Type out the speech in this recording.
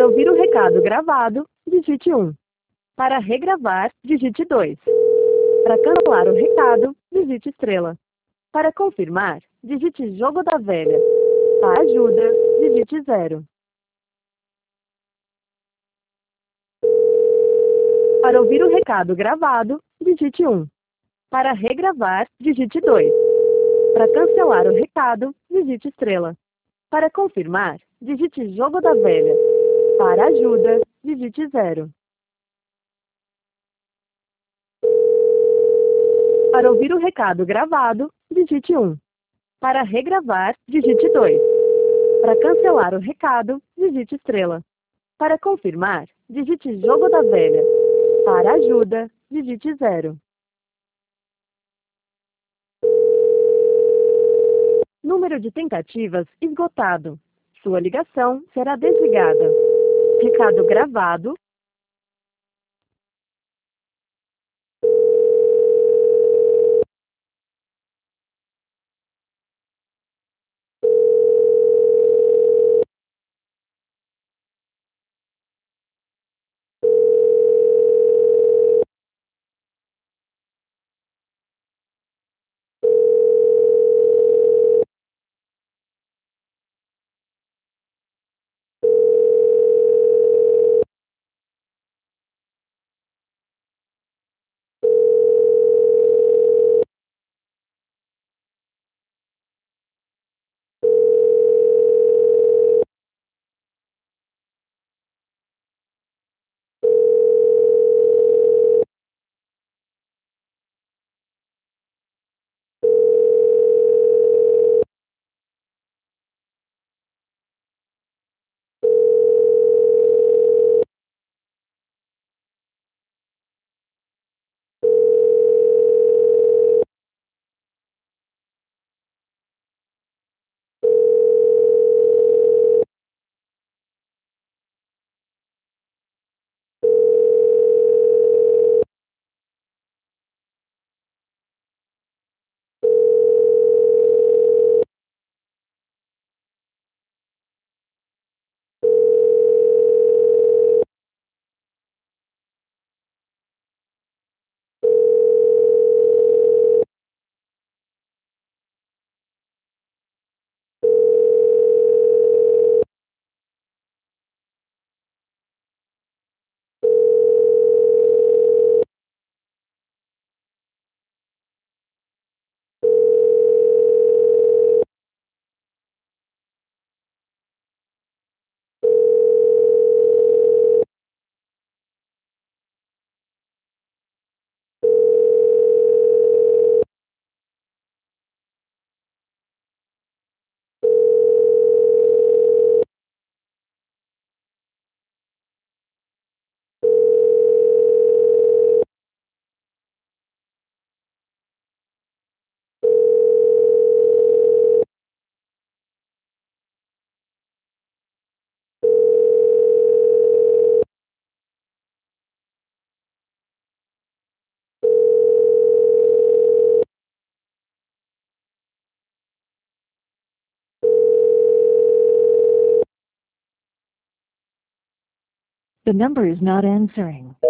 Para ouvir o recado gravado, digite 1. Para regravar, digite 2. Para cancelar o recado, digite estrela. Para confirmar, digite jogo da velha. Para ajuda, digite 0. Para ouvir o recado gravado, digite 1. Para regravar, digite 2. Para cancelar o recado, digite estrela. Para confirmar, digite jogo da velha. Para ajuda, digite 0. Para ouvir o recado gravado, digite 1. Para regravar, digite 2. Para cancelar o recado, digite estrela. Para confirmar, digite jogo da velha. Para ajuda, digite 0. Número de tentativas esgotado. Sua ligação será desligada. Recado gravado. The number is not answering.